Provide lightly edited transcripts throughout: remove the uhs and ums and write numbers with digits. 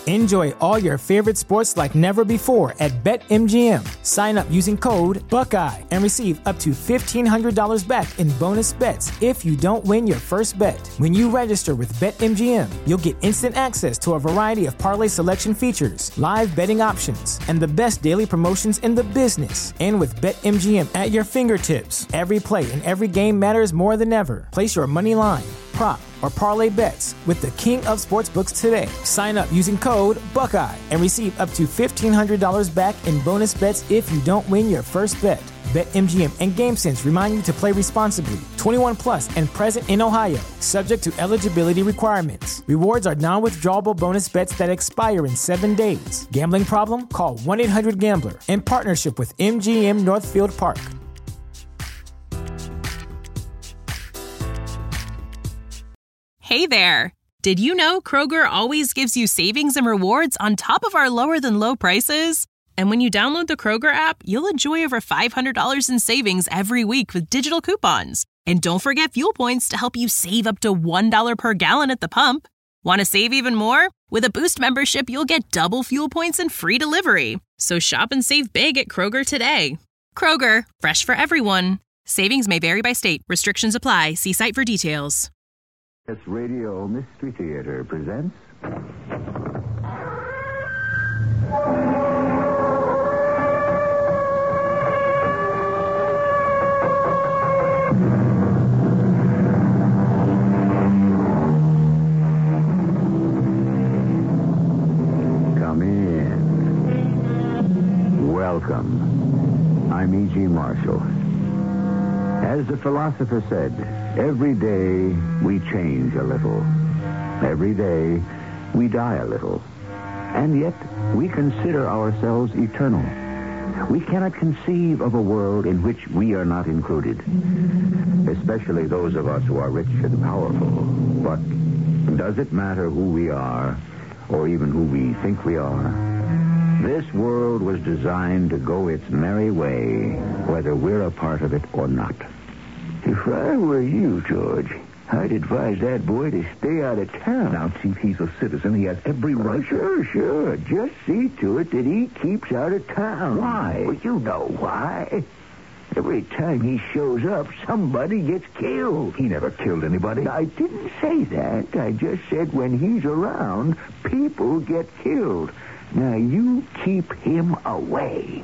Enjoy all your favorite sports like never before at BetMGM. Sign up using code Buckeye and receive up to $1,500 back in bonus bets if you don't win your first bet. When you register with BetMGM, you'll get instant access to a variety of parlay selection features, live betting options, and the best daily promotions in the business. And with BetMGM at your fingertips, every play and every game matters more than ever. Place your money line, prop, or parlay bets with the king of sportsbooks today. Sign up using code Buckeye and receive up to $1,500 back in bonus bets if you don't win your first bet. BetMGM and GameSense remind you to play responsibly. 21 plus and present in Ohio, subject to eligibility requirements. Rewards are non-withdrawable bonus bets that expire in 7 days. Gambling problem? Call 1-800-GAMBLER. In partnership with MGM Northfield Park. Hey there! Did you know Kroger always gives you savings and rewards on top of our lower-than-low prices? And when you download the Kroger app, you'll enjoy over $500 in savings every week with digital coupons. And don't forget fuel points to help you save up to $1 per gallon at the pump. Want to save even more? With a Boost membership, you'll get double fuel points and free delivery. So shop and save big at Kroger today. Kroger, fresh for everyone. Savings may vary by state. Restrictions apply. See site for details. This Radio Mystery Theater presents... Come in. Welcome. I'm E.G. Marshall. As the philosopher said, every day we change a little. Every day we die a little. And yet we consider ourselves eternal. We cannot conceive of a world in which we are not included, especially those of us who are rich and powerful. But does it matter who we are, or even who we think we are? This world was designed to go its merry way, whether we're a part of it or not. If I were you, George, I'd advise that boy to stay out of town. Now, Chief, he's a citizen. He has every right. Sure. Just see to it that he keeps out of town. Why? Well, you know why. Every time he shows up, somebody gets killed. He never killed anybody. I didn't say that. I just said when he's around, people get killed. Now, you keep him away.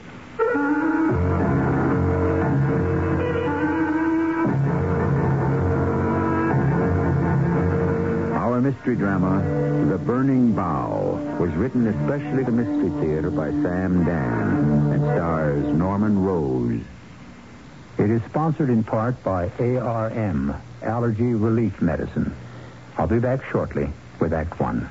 Our mystery drama, The Burning Bough, was written especially to Mystery Theater by Sam Dan and stars Norman Rose. It is sponsored in part by ARM, Allergy Relief Medicine. I'll be back shortly with Act One.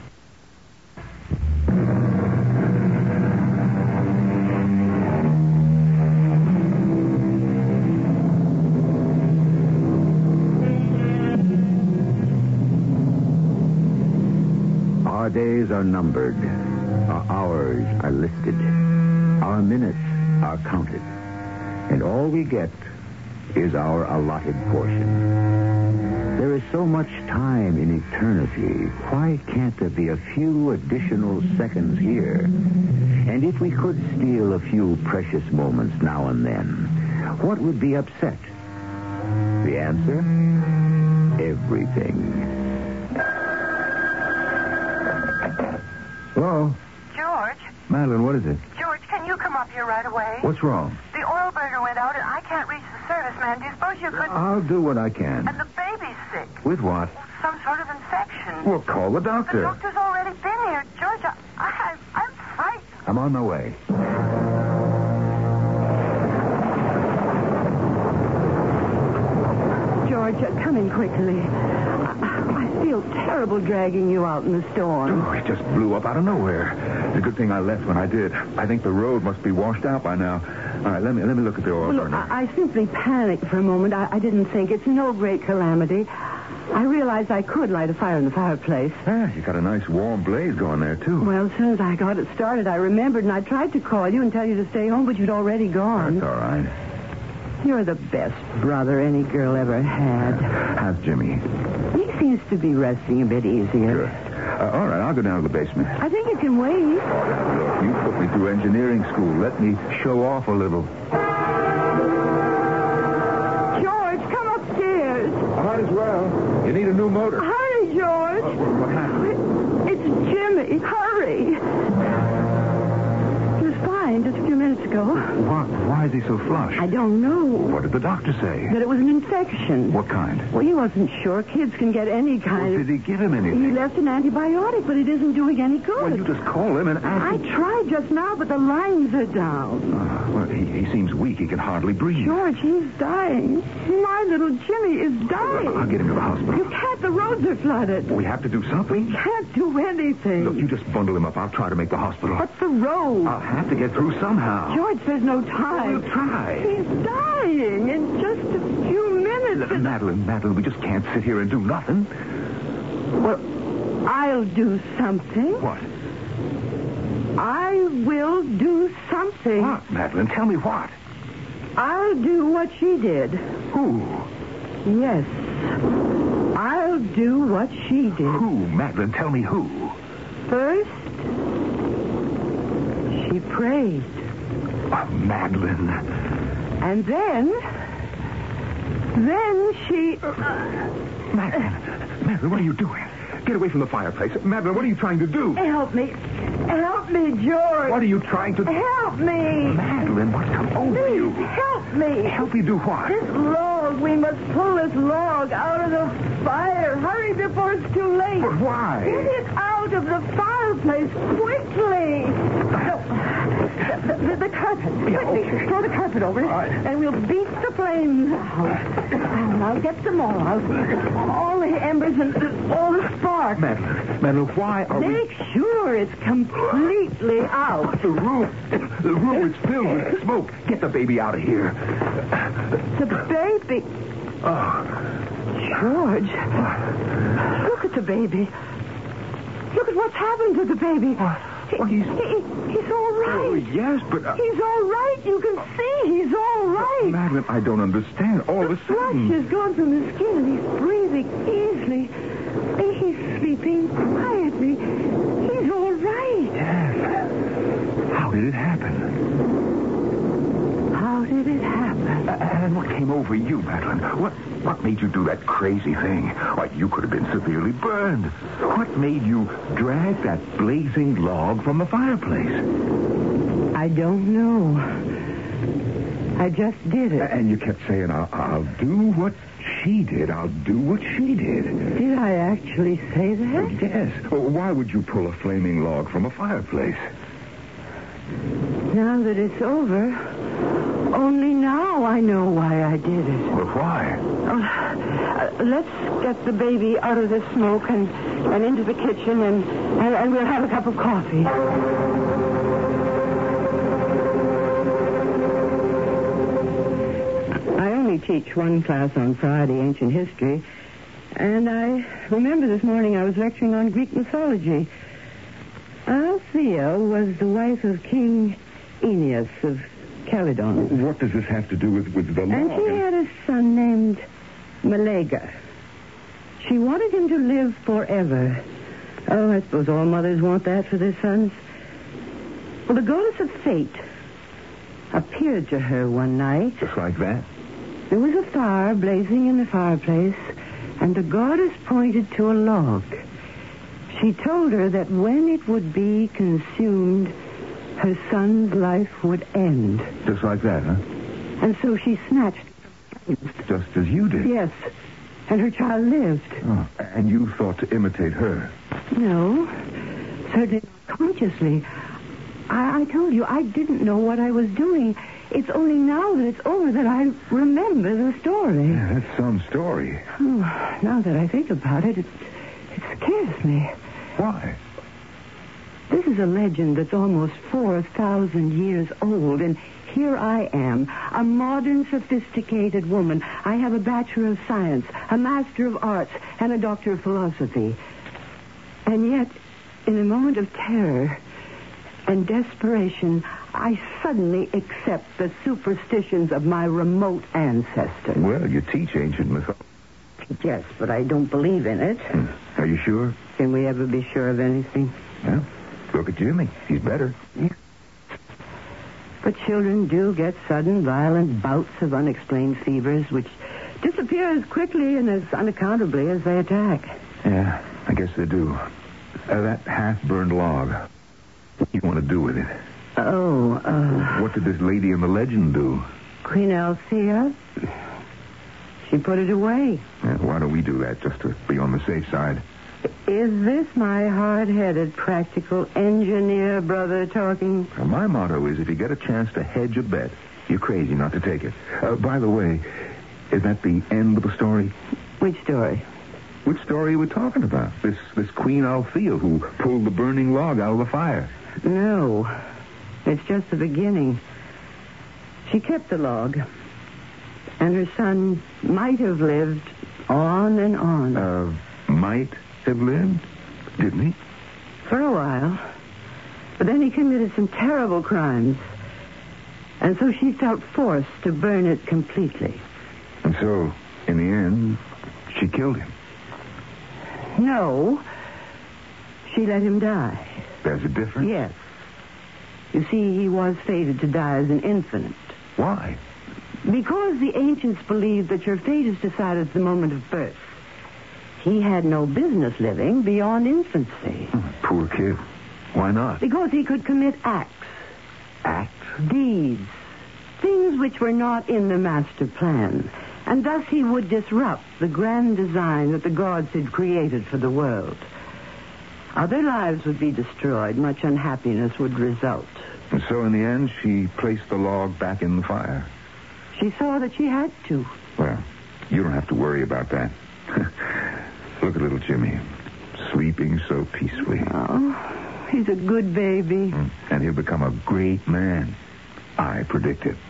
Our days are numbered. Our hours are listed. Our minutes are counted. And all we get is our allotted portion. There is so much time in eternity. Why can't there be a few additional seconds here? And if we could steal a few precious moments now and then, what would be upset? The answer? Everything. Hello? George? Madeline, what is it? George, can you come up here right away? What's wrong? The oil burner went out and I can't reach the serviceman. Do you suppose you could... I'll do what I can. And the baby's sick. With what? Some sort of infection. Well, call the The doctor. doctor's already been here. George, I'm frightened. I'm on my way. George, come in quickly. I feel terrible dragging you out in the storm. Oh, it just blew up out of nowhere. It's a good thing I left when I did. I think the road must be washed out by now. All right, let me look at the oil Well, look, burner. I simply panicked for a moment. I didn't think. It's no great calamity. I realized I could light a fire in the fireplace. Yeah, you got a nice warm blaze going there, too. Well, as soon as I got it started, I remembered, and I tried to call you and tell you to stay home, but you'd already gone. That's all right. You're the best brother any girl ever had. How's Jimmy? He seems to be resting a bit easier. Good. All right, I'll go down to the basement. I think you can wait. Look, you put me through engineering school. Let me show off a little. George, come upstairs. I might as well. You need a new motor. Hurry, George. What happened? It's Jimmy. Hurry. He was fine just a few minutes ago. Why is he so flush? I don't know. What did the doctor say? That it was an infection. What kind? Well, he wasn't sure. Kids can get any kind Did of... he give him anything? He left an antibiotic, but it isn't doing any good. Well, you just call him and I ask him. tried just now, but the lines are down. Well, he seems weak. He can hardly breathe. George, he's dying. My little Jimmy is dying. I'll get him to the hospital. You can't. The roads are flooded. We have to do something. We can't do anything. Look, you just bundle him up. I'll try to make the hospital. But the road. I'll have to get through somehow. George, there's no time. We'll try. He's dying in just a few minutes. Madeline, we just can't sit here and do nothing. Well, I'll do something. What? I will do something. What, Madeline? Tell me what. I'll do what she did. Who? Yes. I'll do what she did. Who, Madeline? Tell me who. First, she prayed. Oh, Madeline. And then she... Madeline, what are you doing? Get away from the fireplace. Madeline, what are you trying to do? Help me. Help me, George. What are you trying to do? Help me. Madeline, what's come over Please, you? help me. Help me do what? This log, we must pull this log out of the fire. Hurry before it's too late. But why? Get it out of the fireplace quickly. No, the carpet. Yeah, Quickly, okay. throw the carpet over it, All right. and we'll beat the flames out. I'll get them all out. All the embers and all the sparks. Madeline, why are we... Make sure it's completely out. The room is filled with smoke. Get the baby out of here. The baby. Oh. George. Look at the baby. Look at what's happened to the baby. Well, he's all right. Oh, yes, but... He's all right. You can see he's all right. Madeline, I don't understand. All of a Flush sudden... has gone from the skin, and he's breathing easily. He's sleeping quietly. He's all right. Yes. How did it happen? How did it happen? And what came over you, Madeline? What made you do that crazy thing? Why, you could have been severely burned. What made you drag that blazing log from the fireplace? I don't know. I just did it. And you kept saying, I'll do what she did. I'll do what she did. Did I actually say that? Yes. Well, why would you pull a flaming log from a fireplace? Now that it's over, only now I know why I did it. Well, why? Let's get the baby out of the smoke and into the kitchen, and we'll have a cup of coffee. I only teach one class on Friday, ancient history, and I remember this morning I was lecturing on Greek mythology. Althea was the wife of King Aeneas of Calydon. What does this have to do with the log? And she had a son named Malaga. She wanted him to live forever. Oh, I suppose all mothers want that for their sons. Well, the goddess of fate appeared to her one night. Just like that? There was a fire blazing in the fireplace, and the goddess pointed to a log. She told her that when it would be consumed, her son's life would end. Just like that, huh? And so she snatched. Just as you did. Yes, and her child lived. Oh, and you thought to imitate her? No, certainly not consciously. I told you I didn't know what I was doing. It's only now that it's over that I remember the story. Yeah, that's some story. Oh, now that I think about it, it scares me. Why? This is a legend that's almost 4,000 years old, and here I am, a modern, sophisticated woman. I have a Bachelor of Science, a Master of Arts, and a Doctor of Philosophy. And yet, in a moment of terror and desperation, I suddenly accept the superstitions of my remote ancestors. Well, you teach ancient mythology. Yes, but I don't believe in it. Are you sure? Can we ever be sure of anything? Well, look at Jimmy. He's better. Yeah. But children do get sudden, violent bouts of unexplained fevers, which disappear as quickly and as unaccountably as they attack. Yeah, I guess they do. That half-burned log. What do you want to do with it? What did this lady in the legend do? Queen Althea? She put it away. Yeah, why don't we do that, just to be on the safe side? Is this my hard-headed, practical engineer brother talking? Well, my motto is if you get a chance to hedge a bet, you're crazy not to take it. By the way, is that the end of the story? Which story? Which story are we talking about? This Queen Althea who pulled the burning log out of the fire. No. It's just the beginning. She kept the log. And her son might have lived on and on. Might have lived? Didn't he? For a while. But then he committed some terrible crimes. And so she felt forced to burn it completely. And so, in the end, she killed him. No. She let him die. There's a difference? Yes. You see, he was fated to die as an infant. Why? Because the ancients believed that your fate is decided at the moment of birth. He had no business living beyond infancy. Poor kid. Why not? Because he could commit acts. Acts? Deeds. Things which were not in the master plan. And thus he would disrupt the grand design that the gods had created for the world. Other lives would be destroyed. Much unhappiness would result. And so in the end, she placed the log back in the fire. She saw that she had to. Well, you don't have to worry about that. Look at little Jimmy, sleeping so peacefully. Oh, he's a good baby. And he'll become a great man. I predict it.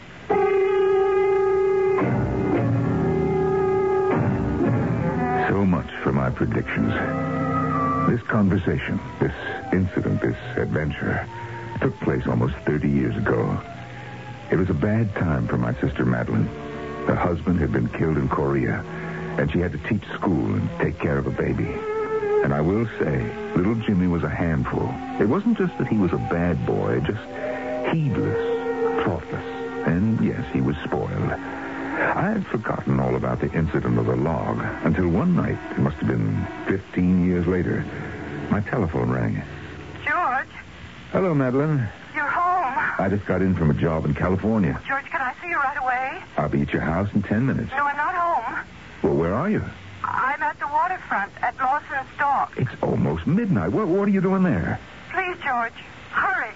So much for my predictions. This conversation, this incident, this adventure, took place almost 30 years ago. It was a bad time for my sister Madeline. Her husband had been killed in Korea, and she had to teach school and take care of a baby. And I will say, little Jimmy was a handful. It wasn't just that he was a bad boy, just heedless, thoughtless, and yes, he was spoiled. I had forgotten all about the incident of the log until one night, it must have been 15 years later, my telephone rang. George? Hello, Madeline. You're home. I just got in from a job in California. George, can I see you right away? I'll be at your house in 10 minutes. No, I'm not home. Well, where are you? I'm at the waterfront at Lawson's Dock. It's almost midnight. What are you doing there? Please, George, hurry.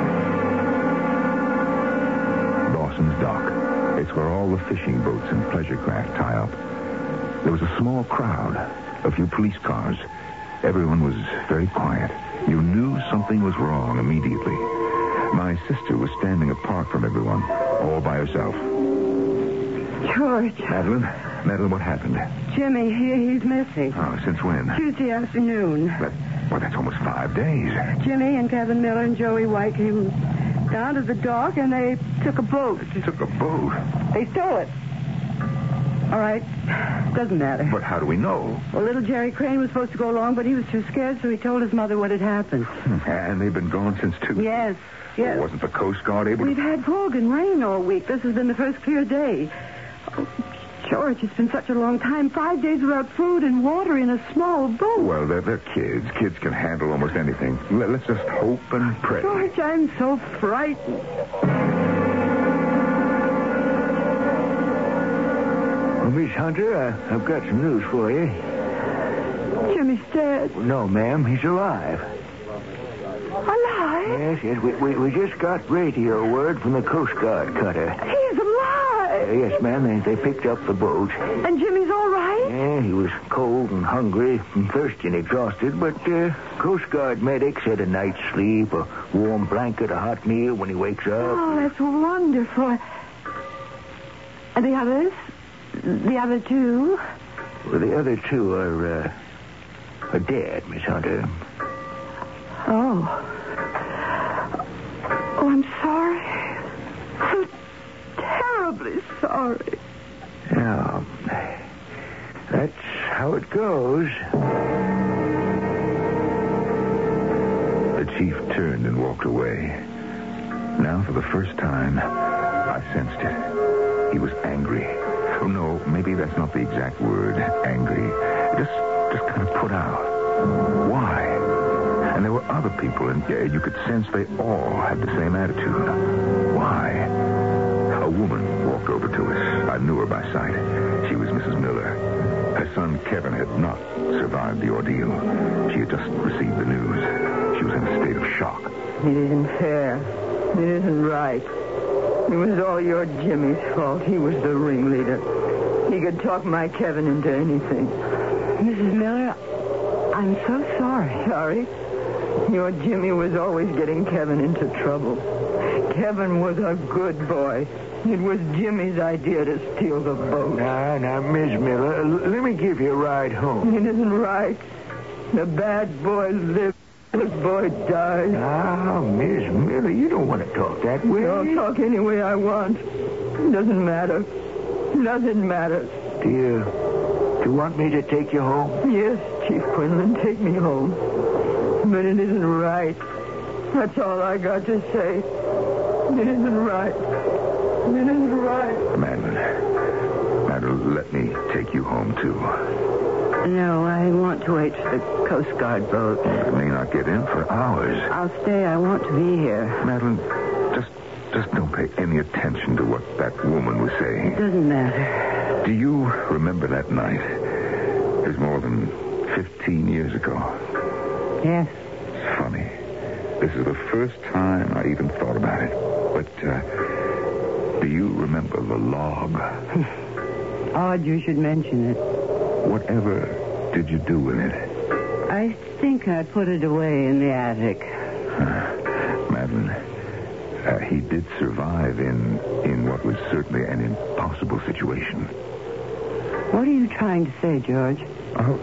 Lawson's Dock. It's where all the fishing boats and pleasure craft tie up. There was a small crowd, a few police cars. Everyone was very quiet. You knew something was wrong immediately. My sister was standing apart from everyone, all by herself. George. Madeline, what happened? Jimmy, he's missing. Oh, since when? Tuesday afternoon. That's almost 5 days. Jimmy and Kevin Miller and Joey White came down to the dock, and they took a boat. Took a boat? They stole it. All right. Doesn't matter. But how do we know? Well, little Jerry Crane was supposed to go along, but he was too scared, so he told his mother what had happened. And they've been gone since Tuesday? Yes. Well, wasn't the Coast Guard able to... We've had fog and rain all week. This has been the first clear day. Oh, George, it's been such a long time. 5 days without food and water in a small boat. Well, they're kids. Kids can handle almost anything. Let's just hope and pray. George, I'm so frightened. Well, Miss Hunter, I've got some news for you. Jimmy's dead. No, ma'am, he's alive. Alive? Yes. We just got radio word from the Coast Guard cutter. He's alive. Yes, ma'am, they picked up the boat. And Jimmy's all right? Yeah, he was cold and hungry and thirsty and exhausted, but Coast Guard medic said a night's sleep, a warm blanket, a hot meal when he wakes up. Oh, that's wonderful. And the others? The other two? Well, the other two are dead, Miss Hunter. Oh. Oh, I'm sorry. So terribly sorry. Yeah. That's how it goes. turned and walked away. Now, for the first time, I sensed it. He was angry. Oh, no, maybe that's not the exact word, angry. Just kind of put out. Why? And there were other people, and you could sense they all had the same attitude. Why? A woman walked over to us. I knew her by sight. She was Mrs. Miller. Her son, Kevin, had not survived the ordeal. She had just received the news. She was in a state of shock. It isn't fair. It isn't right. It was all your Jimmy's fault. He was the ringleader. He could talk my Kevin into anything. Mrs. Miller, I'm so sorry. Sorry? Your Jimmy was always getting Kevin into trouble. Kevin was a good boy. It was Jimmy's idea to steal the boat. Now, Miss Miller, let me give you a ride home. It isn't right. The bad boy lived. The boy died. Ah, Miss Miller, you don't want to talk that way. I'll talk any way I want. It doesn't matter. Nothing matters. Do you want me to take you home? Yes, Chief Quinlan, take me home. But it isn't right. That's all I got to say. It isn't right. It isn't right. Madeline, let me take you home, too. No, I want to wait for the Coast Guard boat. I may not get in for hours. I'll stay. I want to be here. Madeline, just don't pay any attention to what that woman was saying. It doesn't matter. Do you remember that night? It was more than 15 years ago. Yes. It's funny. This is the first time I even thought about it. But, do you remember the log? Odd you should mention it. Whatever did you do with it? I think I put it away in the attic. Madeline, he did survive in what was certainly an impossible situation. What are you trying to say, George? Oh,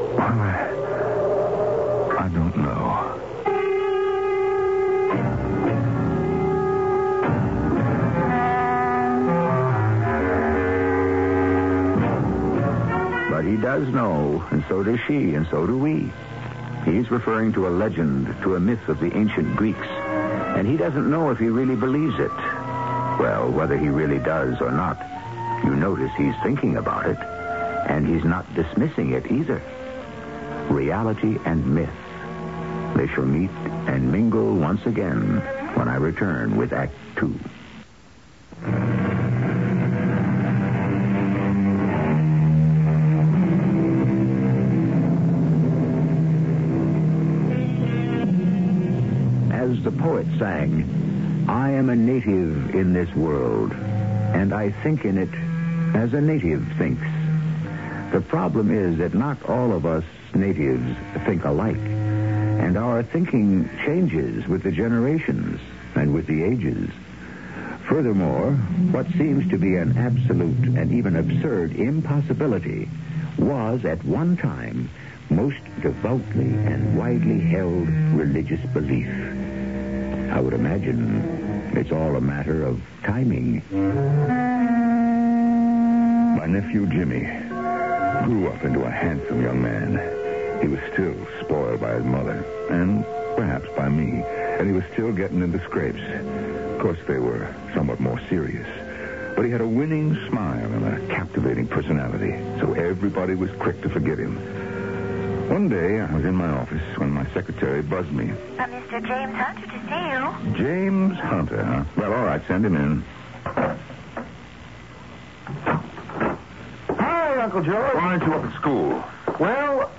I don't know. But he does know, and so does she, and so do we. He's referring to a legend, to a myth of the ancient Greeks, and he doesn't know if he really believes it. Well, whether he really does or not, you notice he's thinking about it, and he's not dismissing it either. Reality and myth. They shall meet and mingle once again when I return with Act 2. As the poet sang, I am a native in this world, and I think in it as a native thinks. The problem is that not all of us natives think alike, and our thinking changes with the generations and with the ages. Furthermore, what seems to be an absolute and even absurd impossibility was at one time most devoutly and widely held religious belief. I would imagine it's all a matter of timing. My nephew Jimmy grew up into a handsome young man. He was still spoiled by his mother, and perhaps by me, and he was still getting into scrapes. Of course, they were somewhat more serious. But he had a winning smile and a captivating personality, so everybody was quick to forgive him. One day, I was in my office when my secretary buzzed me. Mr. James Hunter to see you. James Hunter, huh? Well, all right, send him in. Hi, Uncle George. Why aren't you up at school? Well,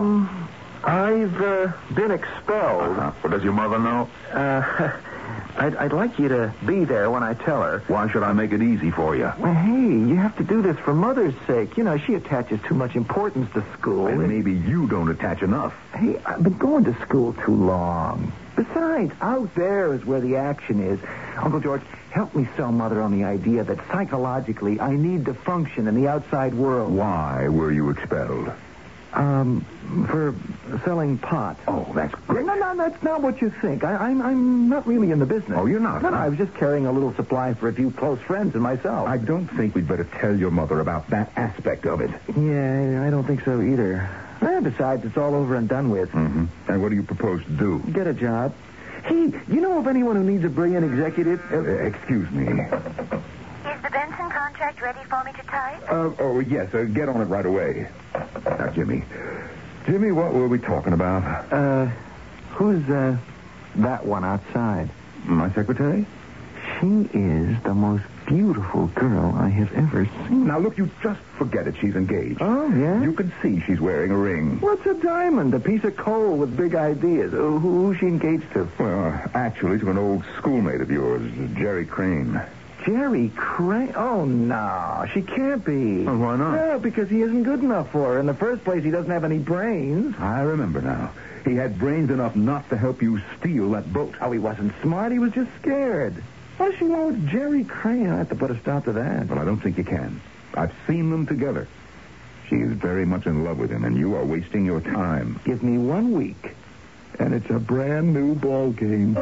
I've been expelled. Well, does your mother know? I'd like you to be there when I tell her. Why should I make it easy for you? Well, hey, you have to do this for Mother's sake. You know, she attaches too much importance to school. And maybe you don't attach enough. Hey, I've been going to school too long. Besides, out there is where the action is. Uncle George, help me sell Mother on the idea that psychologically I need to function in the outside world. Why were you expelled? For selling pot. Oh, that's great. No, that's not what you think. I'm not really in the business. Oh, you're not? No, I was just carrying a little supply for a few close friends and myself. I don't think we'd better tell your mother about that aspect of it. Yeah, I don't think so either. Besides, it's all over and done with. Mm-hmm. And what do you propose to do? Get a job. Hey, you know of anyone who needs a brilliant executive? Excuse me. Is the Benson contract ready for me to type? Yes. Get on it right away. Now, Jimmy. Jimmy, what were we talking about? Who's, that one outside? My secretary? She is the most beautiful girl I have ever seen. Now, look, you just forget it. She's engaged. Oh, yeah? You can see she's wearing a ring. What's a diamond? A piece of coal with big ideas. Who's she engaged to? Well, actually, to an old schoolmate of yours, Jerry Crane. Jerry Crane? Oh, no. She can't be. Well, why not? No, because he isn't good enough for her. In the first place, he doesn't have any brains. I remember now. He had brains enough not to help you steal that boat. Oh, he wasn't smart. He was just scared. What does she want with Jerry Crane? I have to put a stop to that. Well, I don't think you can. I've seen them together. She is very much in love with him, and you are wasting your time. Give me 1 week, and it's a brand new ball game.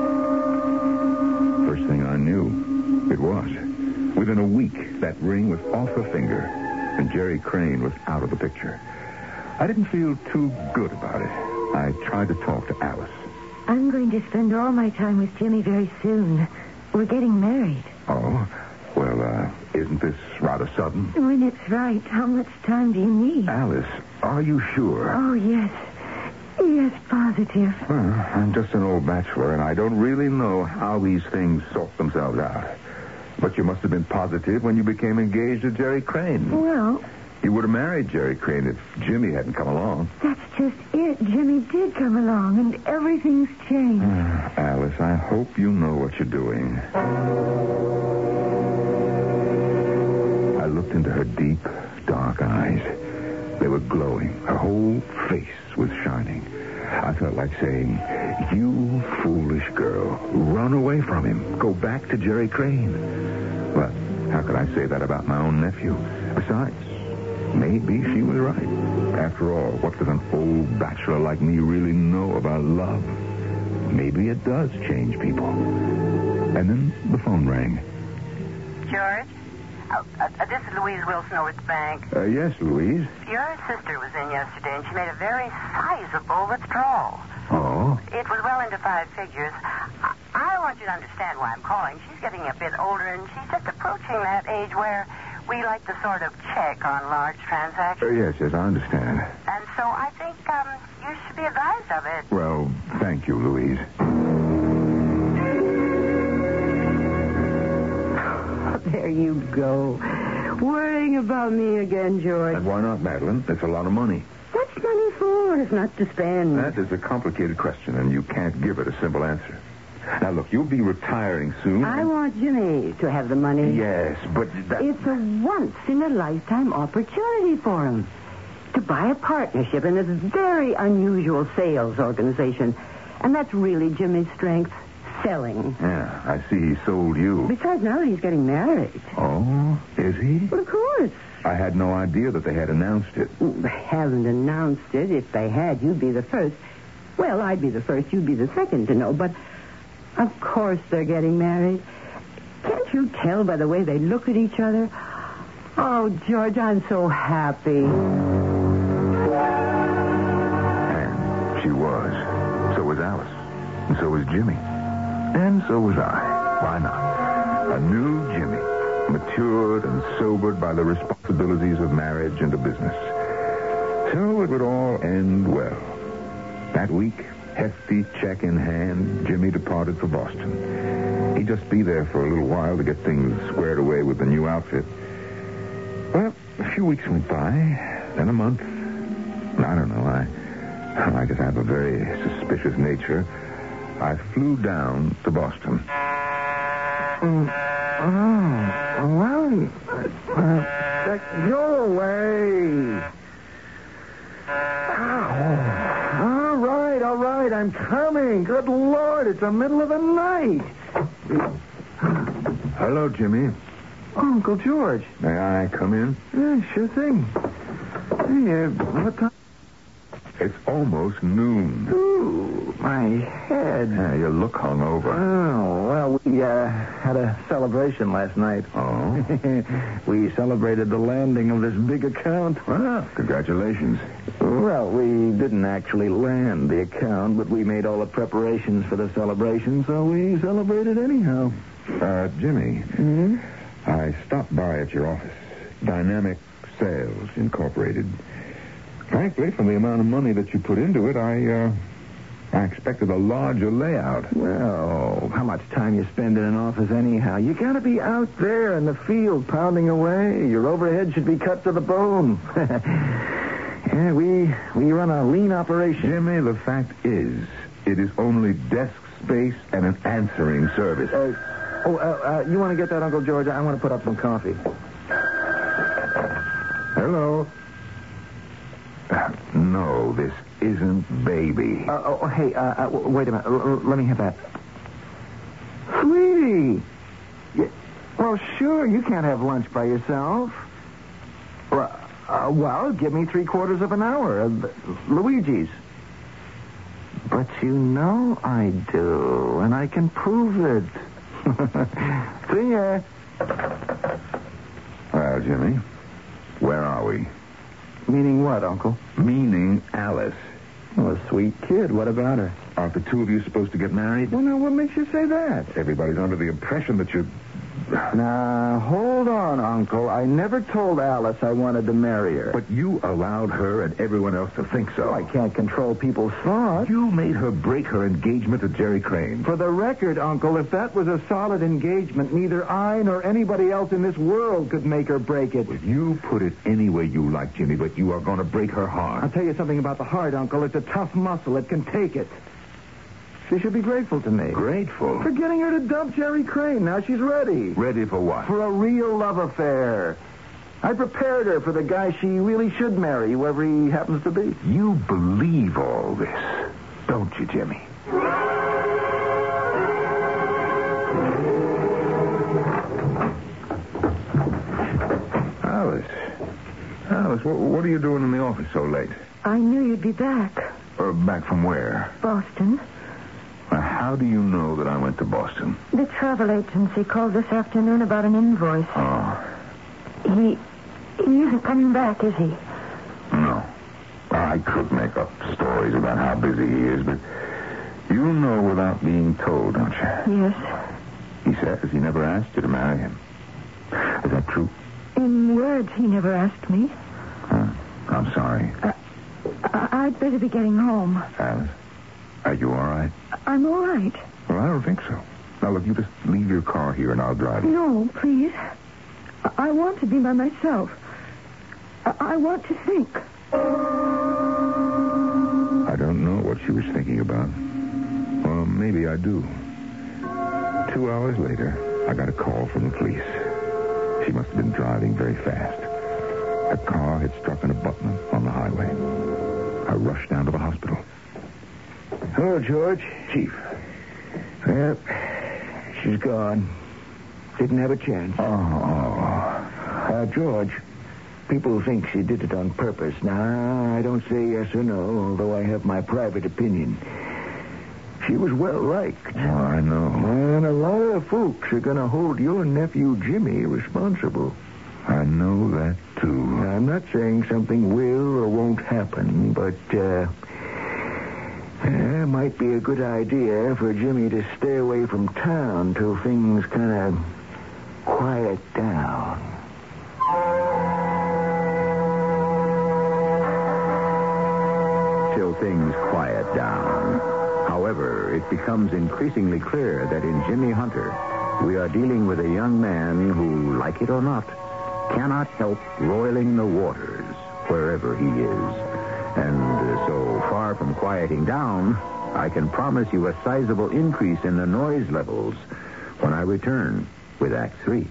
First thing I knew, it was. Within a week, that ring was off her finger, and Jerry Crane was out of the picture. I didn't feel too good about it. I tried to talk to Alice. I'm going to spend all my time with Jimmy very soon. We're getting married. Oh? Well, isn't this rather sudden? When it's right, how much time do you need? Alice, are you sure? Oh, yes. Yes, positive. Well, I'm just an old bachelor, and I don't really know how these things sort themselves out. But you must have been positive when you became engaged to Jerry Crane. Well, You would have married Jerry Crane if Jimmy hadn't come along. that's just it. Jimmy did come along, and everything's changed. Alice, I hope you know what you're doing. I looked into her deep, dark eyes. They were glowing. Her whole face was shining. I felt like saying, "You foolish girl, run away from him. Go back to Jerry Crane." But how could I say that about my own nephew? Besides, maybe she was right. After all, what does an old bachelor like me really know about love? Maybe it does change people. And then the phone rang. George? This is Louise Wilson over at the bank. Yes, Louise. Your sister was in yesterday, and she made a very sizable withdrawal. Oh? It was well into 5 figures. I want you to understand why I'm calling. She's getting a bit older, and she's just approaching that age where we like to sort of check on large transactions. Yes, I understand. And so I think you should be advised of it. Well, thank you, Louise. There you go. Worrying about me again, George. And why not, Madeline? It's a lot of money. What's money for if not to spend? That is a complicated question, and you can't give it a simple answer. Now, look, you'll be retiring soon. I want Jimmy to have the money. Yes, but that... It's a once-in-a-lifetime opportunity for him to buy a partnership in this very unusual sales organization. And that's really Jimmy's strength, selling. Yeah, I see he sold you. Besides, now that he's getting married. Oh, is he? Well, of course. I had no idea that they had announced it. They haven't announced it. If they had, you'd be the first. Well, I'd be the first. You'd be the second to know. But, of course, they're getting married. Can't you tell by the way they look at each other? Oh, George, I'm so happy. And she was. So was Alice. And so was Jimmy. And so was I. Why not? A new Jimmy, matured and sobered by the responsibilities of marriage and a business. So it would all end well. That week, hefty check in hand, Jimmy departed for Boston. He'd just be there for a little while to get things squared away with the new outfit. Well, a few weeks went by, then a month. I don't know. I guess I have a very suspicious nature. I flew down to Boston. Go away. All right, I'm coming. Good Lord, it's the middle of the night. Hello, Jimmy. Uncle George. May I come in? Yeah, sure thing. Hey, what time? It's almost noon. Ooh, my head. Yeah, you look hungover. Oh, well, we had a celebration last night. Oh? We celebrated the landing of this big account. Well, congratulations. Well, we didn't actually land the account, but we made all the preparations for the celebration, so we celebrated anyhow. Jimmy. Mm-hmm? I stopped by at your office. Dynamic Sales Incorporated. Frankly, for the amount of money that you put into it, I expected a larger layout. Well, how much time you spend in an office anyhow? You gotta be out there in the field pounding away. Your overhead should be cut to the bone. Yeah, we run a lean operation. Jimmy, the fact is, it is only desk space and an answering service. You want to get that, Uncle George? I want to put up some coffee. Hello. No, this isn't Baby. Hey, wait a minute. Let me have that. Sweetie! Well, sure, you can't have lunch by yourself. Well, give me 3/4 of an hour. Luigi's. But you know I do, and I can prove it. See ya. Well, Jimmy, where are we? Meaning what, Uncle? Meaning Alice. Oh, a sweet kid. What about her? Aren't the two of you supposed to get married? Well, now, what makes you say that? Everybody's under the impression that you... Now, hold on, Uncle. I never told Alice I wanted to marry her. But you allowed her and everyone else to think so. Well, I can't control people's thoughts. You made her break her engagement to Jerry Crane. For the record, Uncle, if that was a solid engagement, neither I nor anybody else in this world could make her break it. Well, you put it any way you like, Jimmy, but you are going to break her heart. I'll tell you something about the heart, Uncle. It's a tough muscle. It can take it. She should be grateful to me. Grateful? For getting her to dump Jerry Crane. Now she's ready. Ready for what? For a real love affair. I prepared her for the guy she really should marry, whoever he happens to be. You believe all this, don't you, Jimmy? Alice, what are you doing in the office so late? I knew you'd be back. Back from where? Boston. How do you know that I went to Boston? The travel agency called this afternoon about an invoice. Oh. He isn't coming back, is he? No. I could make up stories about how busy he is, but you know without being told, don't you? Yes. He says he never asked you to marry him. Is that true? In words, he never asked me. I'm sorry. I'd better be getting home. Alice, are you all right? I'm all right. Well, I don't think so. Now, look, you just leave your car here and I'll drive you. No, please. I want to be by myself. I want to think. I don't know what she was thinking about. Well, maybe I do. 2 hours later, I got a call from the police. She must have been driving very fast. A car had struck an abutment on the highway. I rushed down to the hospital. Hello, George. Chief. Yep. She's gone. Didn't have a chance. George, people think she did it on purpose. Now, I don't say yes or no, although I have my private opinion. She was well-liked. Oh, I know. And a lot of folks are going to hold your nephew Jimmy responsible. I know that, too. Now, I'm not saying something will or won't happen, but it might be a good idea for Jimmy to stay away from town till things kind of quiet down. Till things quiet down. However, it becomes increasingly clear that in Jimmy Hunter, we are dealing with a young man who, like it or not, cannot help roiling the waters wherever he is. And so far from quieting down, I can promise you a sizable increase in the noise levels when I return with Act 3.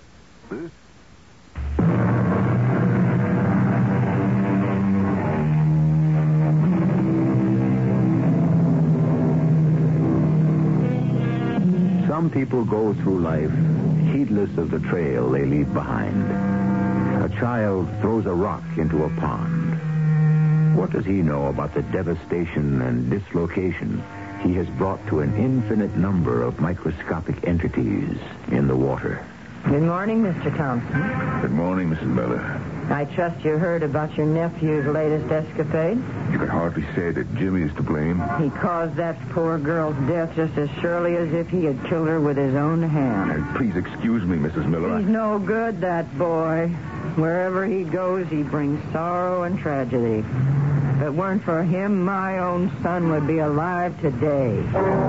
Some people go through life heedless of the trail they leave behind. A child throws a rock into a pond. What does he know about the devastation and dislocation he has brought to an infinite number of microscopic entities in the water? Good morning, Mr. Thompson. Good morning, Mrs. Miller. I trust you heard about your nephew's latest escapade. You could hardly say that Jimmy is to blame. He caused that poor girl's death just as surely as if he had killed her with his own hand. Please excuse me, Mrs. Miller. He's no good, that boy. Wherever he goes, he brings sorrow and tragedy. If it weren't for him, my own son would be alive today.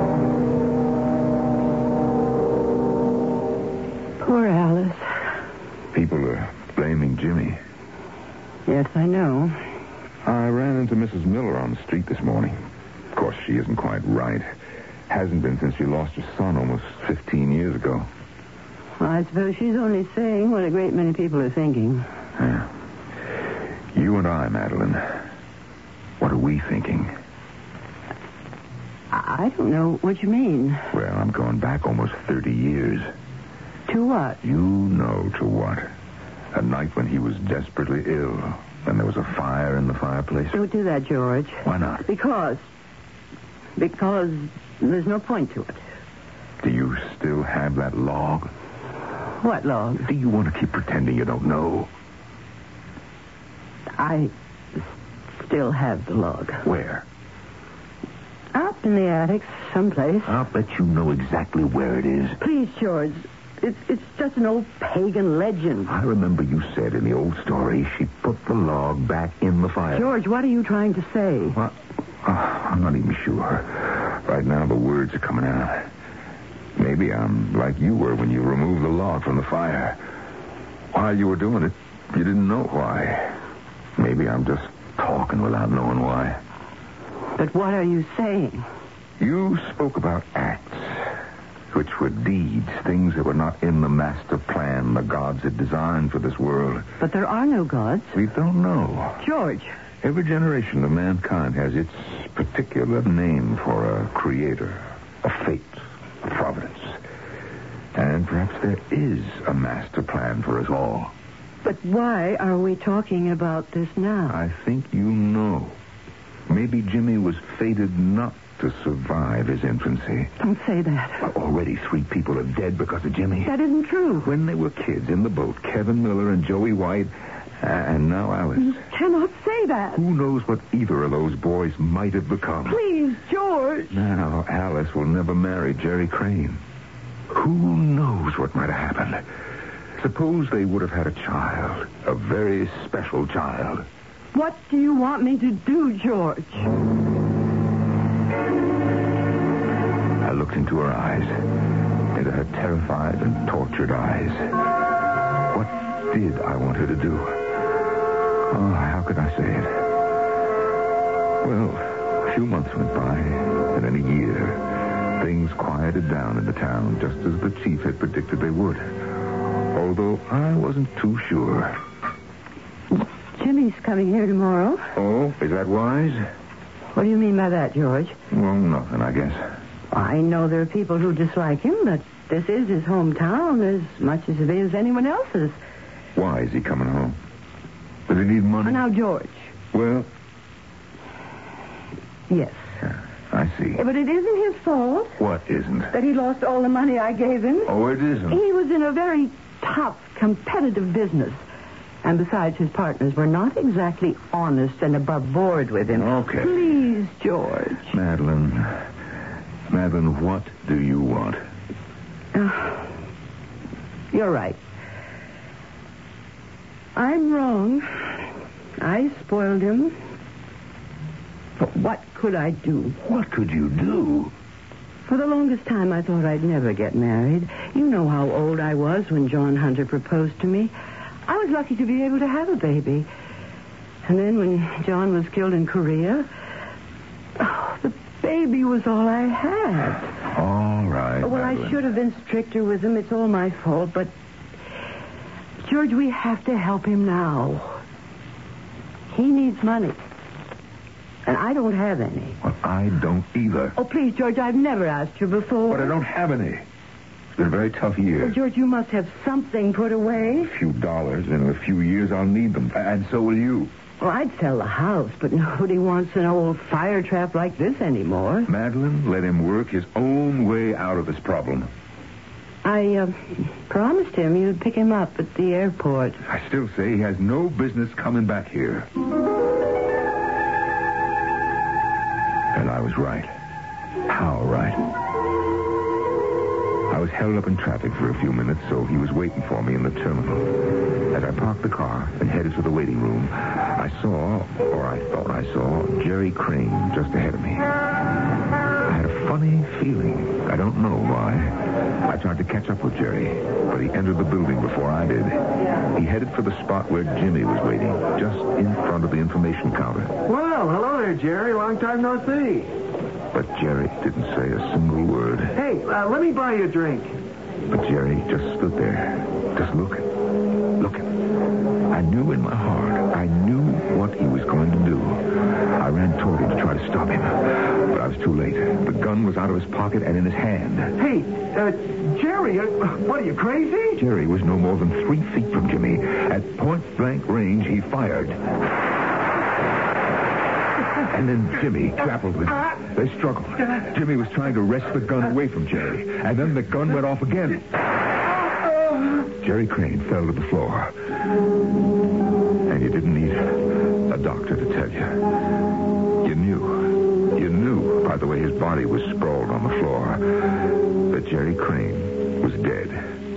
Poor Alice. People are blaming Jimmy. Yes, I know. I ran into Mrs. Miller on the street this morning. Of course, she isn't quite right. Hasn't been since she lost her son almost 15 years ago. Well, I suppose she's only saying what a great many people are thinking. Yeah. You and I, Madeline, what are we thinking? I don't know what you mean. Well, I'm going back almost 30 years. To what? You know to what. A night when he was desperately ill, and there was a fire in the fireplace. Don't do that, George. Why not? Because there's no point to it. Do you still have that log? What log? Do you want to keep pretending you don't know? I still have the log. Where? Up in the attic, someplace. I'll bet you know exactly where it is. Please, George. It's just an old pagan legend. I remember you said in the old story she put the log back in the fire. George, what are you trying to say? What? I'm not even sure. Right now, the words are coming out. Maybe I'm like you were when you removed the log from the fire. While you were doing it, you didn't know why. Maybe I'm just talking without knowing why. But what are you saying? You spoke about acts, which were deeds, things that were not in the master plan the gods had designed for this world. But there are no gods. We don't know. George. Every generation of mankind has its particular name for a creator, a fate, a providence. And perhaps there is a master plan for us all. But why are we talking about this now? I think you know. Maybe Jimmy was fated not to survive his infancy. Don't say that. Already 3 people are dead because of Jimmy. That isn't true. When they were kids in the boat, Kevin Miller and Joey White, and now Alice. You cannot say that. Who knows what either of those boys might have become? Please, George. Now, Alice will never marry Jerry Crane. Who knows what might have happened? Suppose they would have had a child, a very special child. What do you want me to do, George? I looked into her eyes, into her terrified and tortured eyes. What did I want her to do? Oh, how could I say it? Well, a few months went by, and in a year, things quieted down in the town, just as the chief had predicted they would. Although I wasn't too sure. Jimmy's coming here tomorrow. Oh, is that wise? What do you mean by that, George? Well, nothing, I guess. I know there are people who dislike him, but this is his hometown as much as it is anyone else's. Why is he coming home? Does he need money? Now, George. Well... Yes. I see. But it isn't his fault. What isn't? That he lost all the money I gave him. Oh, it isn't. He was in a very tough, competitive business. And besides, his partners were not exactly honest and above board with him. Okay. Please, George. Madeline, what do you want? You're right. I'm wrong. I spoiled him. But what could I do? What could you do? For the longest time, I thought I'd never get married. You know how old I was when John Hunter proposed to me. I was lucky to be able to have a baby. And then when John was killed in Korea, the baby was all I had. All right, Well, Madeline. I should have been stricter with him. It's all my fault. But, George, we have to help him now. He needs money. And I don't have any. Well, I don't either. Oh, please, George, I've never asked you before. But I don't have any. It's been a very tough year. Well, George, you must have something put away. A few dollars. In a few years, I'll need them. And so will you. Well, I'd sell the house, but nobody wants an old fire trap like this anymore. Madeline, let him work his own way out of this problem. I promised him you'd pick him up at the airport. I still say he has no business coming back here. And I was right. How right? I was held up in traffic for a few minutes, so he was waiting for me in the terminal. As I parked the car and headed to the waiting room, I saw, or I thought I saw, Jerry Crane just ahead of me. I had a funny feeling. I don't know why. I tried to catch up with Jerry, but he entered the building before I did. He headed for the spot where Jimmy was waiting, just in front of the information counter. Well, hello there, Jerry. Long time no see. But Jerry didn't say a single word. Hey, let me buy you a drink. But Jerry just stood there, just looking. I knew in my heart, I knew what he was going to do. I ran toward him to try to stop him, but I was too late. The gun was out of his pocket and in his hand. Hey, Jerry, what are you, crazy? Jerry was no more than 3 feet from Jimmy. At point-blank range, he fired. And then Jimmy grappled with him. They struggled. Jimmy was trying to wrest the gun away from Jerry, and then the gun went off again. Jerry Crane fell to the floor. And you didn't need a doctor to tell you. You knew by the way his body was sprawled on the floor that Jerry Crane was dead.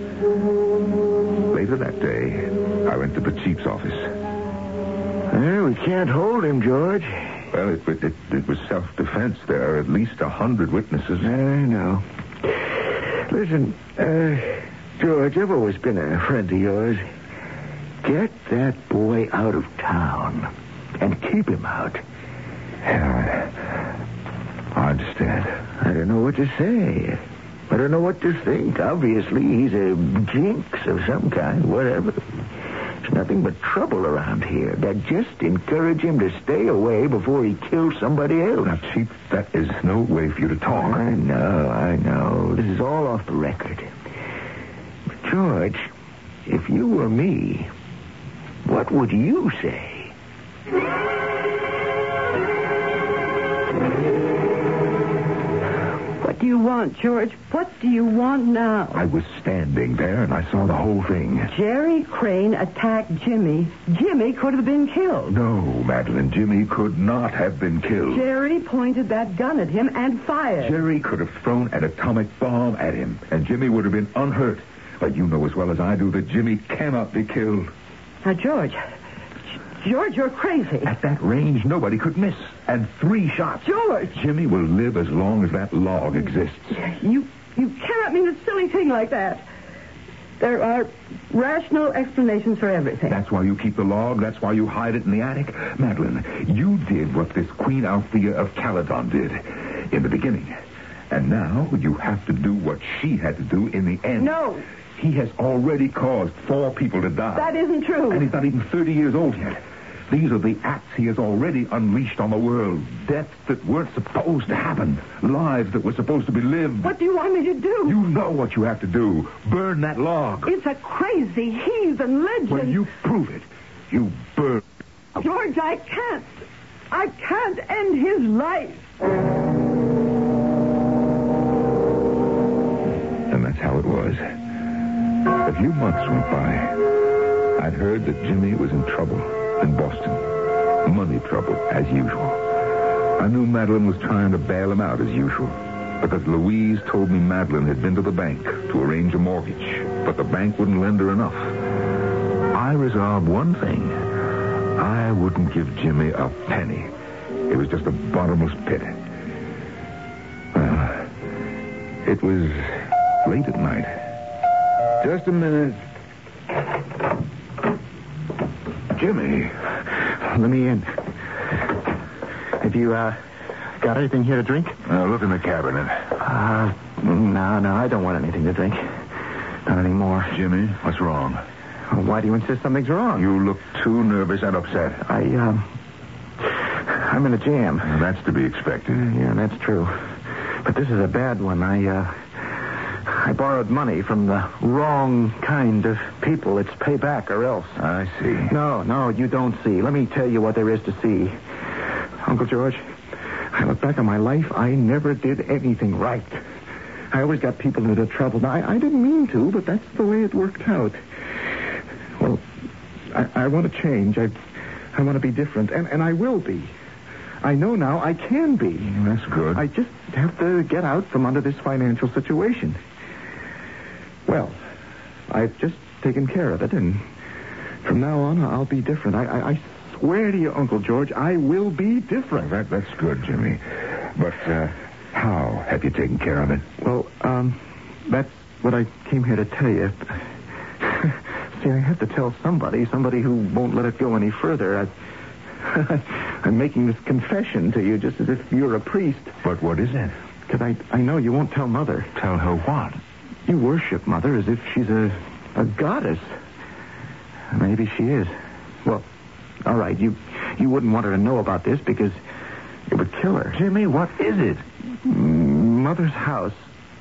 Later that day, I went to the chief's office. Well, we can't hold him, George. Well, it was self-defense. There are at least 100 witnesses. I know. Listen, George, I've always been a friend of yours. Get that boy out of town and keep him out. Yeah, I understand. I don't know what to say. I don't know what to think. Obviously, he's a jinx of some kind, whatever. There's nothing but trouble around here. That just encourage him to stay away before he kills somebody else. Now, Chief, that is no way for you to talk. I know. This is all off the record. But, George, if you were me, what would you say? What do you want, George? What do you want now? I was standing there, and I saw the whole thing. Jerry Crane attacked Jimmy. Jimmy could have been killed. No, Madeline, Jimmy could not have been killed. Jerry pointed that gun at him and fired. Jerry could have thrown an atomic bomb at him, and Jimmy would have been unhurt. But you know as well as I do that Jimmy cannot be killed. Now, George, you're crazy. At that range, nobody could miss. And 3 shots. George! Jimmy will live as long as that log exists. You cannot mean a silly thing like that. There are rational explanations for everything. That's why you keep the log. That's why you hide it in the attic. Madeline, you did what this Queen Althea of Caledon did in the beginning. And now you have to do what she had to do in the end. No. He has already caused 4 people to die. That isn't true. And he's not even 30 years old yet. These are the acts he has already unleashed on the world. Deaths that weren't supposed to happen. Lives that were supposed to be lived. What do you want me to do? You know what you have to do. Burn that log. It's a crazy heathen legend. Well, you prove it. You burn. George, I can't. I can't end his life. And that's how it was. A few months went by. I'd heard that Jimmy was in trouble in Boston. Money trouble, as usual. I knew Madeline was trying to bail him out, as usual. Because Louise told me Madeline had been to the bank to arrange a mortgage. But the bank wouldn't lend her enough. I resolved one thing. I wouldn't give Jimmy a penny. It was just a bottomless pit. Well, it was late at night. Just a minute. Jimmy. Let me in. Have you, got anything here to drink? Look in the cabinet. No, I don't want anything to drink. Not anymore. Jimmy, what's wrong? Why do you insist something's wrong? You look too nervous and upset. I'm in a jam. That's to be expected. Yeah, that's true. But this is a bad one. I borrowed money from the wrong kind of people. It's payback or else. I see. No, you don't see. Let me tell you what there is to see. Uncle George, I look back on my life, I never did anything right. I always got people into trouble. Now, I didn't mean to, but that's the way it worked out. Well, I want to change. I want to be different, and I will be. I know now I can be. That's good. I just have to get out from under this financial situation. Well, I've just taken care of it, and from now on, I'll be different. I swear to you, Uncle George, I will be different. That's good, Jimmy. But how have you taken care of it? Well, that's what I came here to tell you. See, I have to tell somebody who won't let it go any further. I'm making this confession to you just as if you're a priest. But what is it? Because I know you won't tell Mother. Tell her what? You worship Mother as if she's a goddess. Maybe she is. Well, all right, you wouldn't want her to know about this because it would kill her. Jimmy, what is it? Mother's house.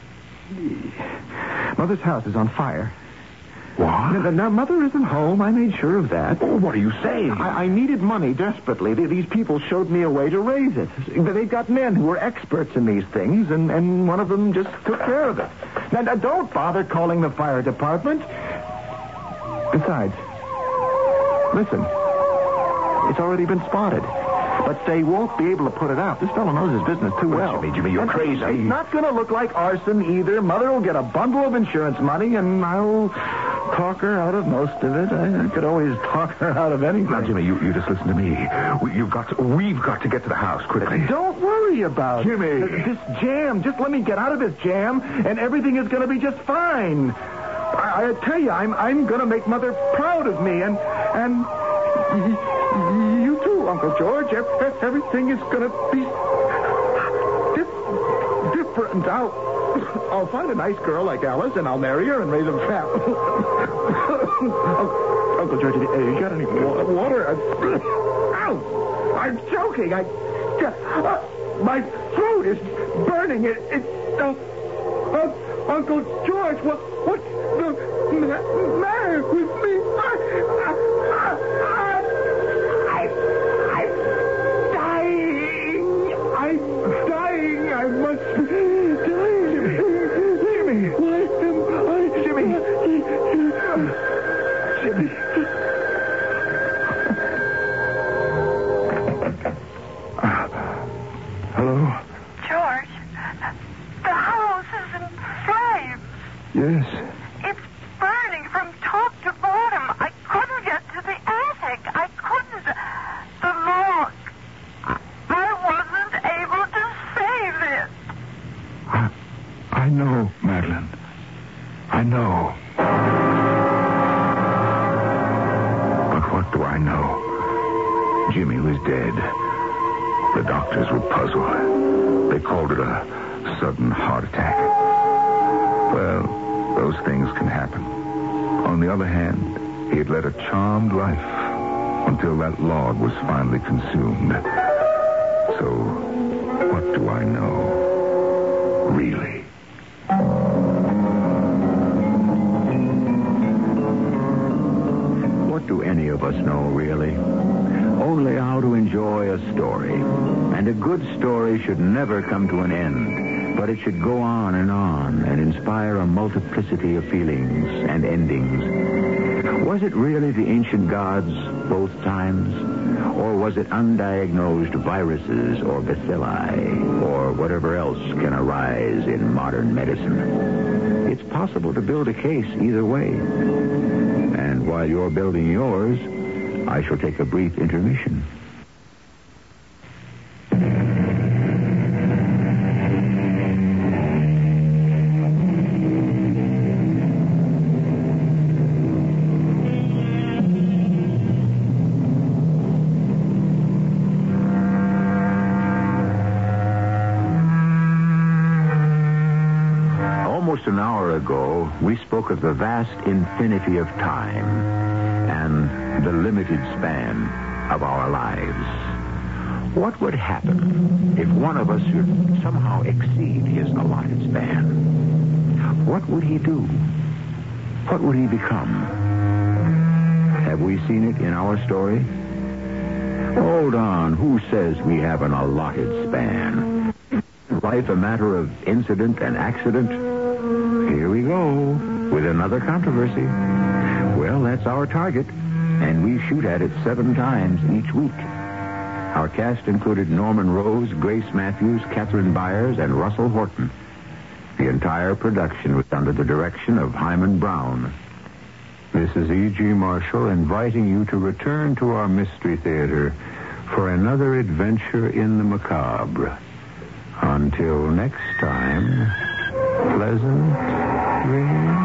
Mother's house is on fire. What? Now, Mother isn't home. I made sure of that. Oh, what are you saying? I needed money desperately. These people showed me a way to raise it. They've got men who are experts in these things, and one of them just took care of it. Now, don't bother calling the fire department. Besides, listen, it's already been spotted. But they won't be able to put it out. This fellow knows his business too well. Jimmy, you're crazy. It's not going to look like arson either. Mother will get a bundle of insurance money, and I'll talk her out of most of it. I could always talk her out of anything. Now, Jimmy, you just listen to me. We've got to get to the house quickly. Don't worry about Jimmy. This jam. Just let me get out of this jam, and everything is going to be just fine. I tell you, I'm going to make Mother proud of me, and you too, Uncle George. Everything is going to be different. I'll find a nice girl like Alice, and I'll marry her and raise a family. Uncle George, you got any water? Ow! I'm choking. My throat is burning. Uncle George, what's the matter with me? I'm dying. I must die. Jimmy. Why am I... Jimmy. Hello? George, the house is in flames. Yes. It's burning from top to bottom. I couldn't get to the attic. I couldn't. The log. I wasn't able to save it. I know, Madeline. I know. But what do I know? Jimmy was dead. The doctors were puzzled. They called it a sudden heart attack. Well, those things can happen. On the other hand, he had led a charmed life until that log was finally consumed. So, what do I know? Really? What do any of us know, really? Only how to enjoy a story. And a good story should never come to an end, but it should go on and inspire a multiplicity of feelings and endings. Was it really the ancient gods both times? Or was it undiagnosed viruses or bacilli or whatever else can arise in modern medicine? It's possible to build a case either way. And while you're building yours, I shall take a brief intermission. Almost an hour ago, we spoke of the vast infinity of time and the limited span of our lives. What would happen if one of us should somehow exceed his allotted span? what would he do? What would he become? Have we seen it in our story? Hold on, who says we have an allotted span? Life a matter of incident and accident? Here we go, with another controversy. Well, that's our target, and we shoot at it 7 times each week. Our cast included Norman Rose, Grace Matthews, Catherine Byers, and Russell Horton. The entire production was under the direction of Hyman Brown. This is E.G. Marshall inviting you to return to our Mystery Theater for another adventure in the macabre. Until next time, pleasant dreams.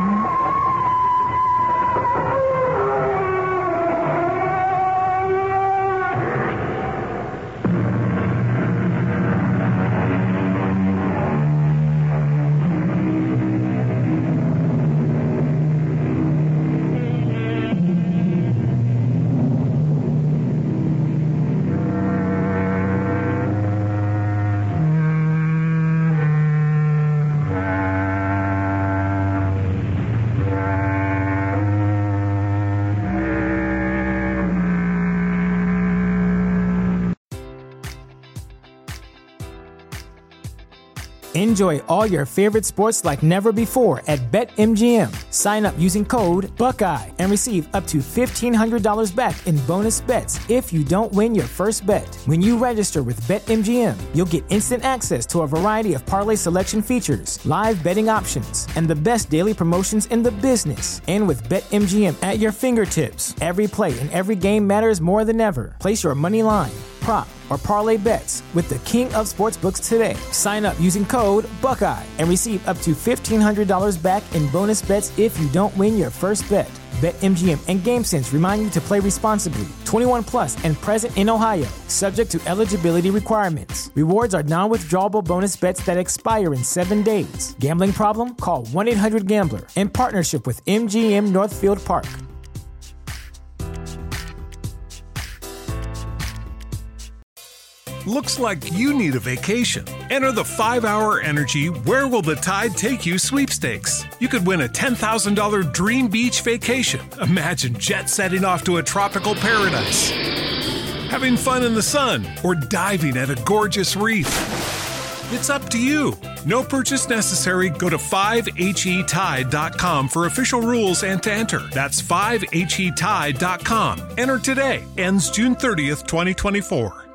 Enjoy all your favorite sports like never before at BetMGM. Sign up using code Buckeye and receive up to $1,500 back in bonus bets if you don't win your first bet. When you register with BetMGM, you'll get instant access to a variety of parlay selection features, live betting options, and the best daily promotions in the business. And with BetMGM at your fingertips, every play and every game matters more than ever. Place your money line, prop, or parlay bets with the king of sportsbooks today. Sign up using code Buckeye and receive up to $1,500 back in bonus bets if you don't win your first bet. BetMGM and GameSense remind you to play responsibly. 21 plus and present in Ohio, subject to eligibility requirements. Rewards are non-withdrawable bonus bets that expire in 7 days. Gambling problem? Call 1-800-GAMBLER. In partnership with MGM Northfield Park. Looks like you need a vacation. Enter the 5-Hour Energy Where Will the Tide Take You sweepstakes. You could win a $10,000 dream beach vacation. Imagine jet-setting off to a tropical paradise, having fun in the sun, or diving at a gorgeous reef. It's up to you. No purchase necessary. Go to 5HETide.com for official rules and to enter. That's 5HETide.com. Enter today. Ends June 30th, 2024.